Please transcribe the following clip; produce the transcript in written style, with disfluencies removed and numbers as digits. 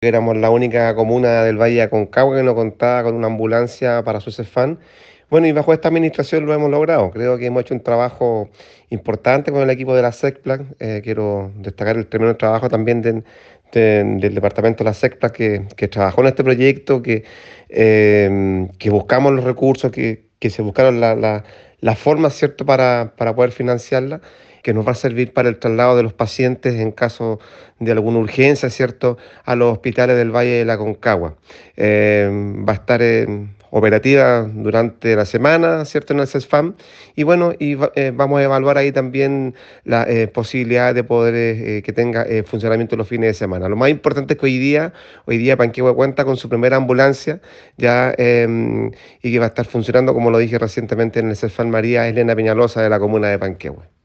Éramos la única comuna del Valle de Aconcagua que no contaba con una ambulancia para su CEFAM. Bueno, y bajo esta administración lo hemos logrado. Creo que hemos hecho un trabajo importante con el equipo de la SECPLAC. Quiero destacar el tremendo trabajo también del departamento de la SECPLAC que trabajó en este proyecto, que buscamos los recursos, que se buscaron las formas, ¿cierto?, para poder financiarla, que nos va a servir para el traslado de los pacientes en caso de alguna urgencia, ¿cierto?, a los hospitales del Valle de la Concagua. Va a estar operativa durante la semana, ¿cierto?, en el CESFAM. Y bueno, vamos a evaluar ahí también la posibilidad de poder que tenga funcionamiento los fines de semana. Lo más importante es que hoy día Panquehue cuenta con su primera ambulancia ya y que va a estar funcionando, como lo dije recientemente, en el CESFAM María Elena Peñalosa de la comuna de Panquehue.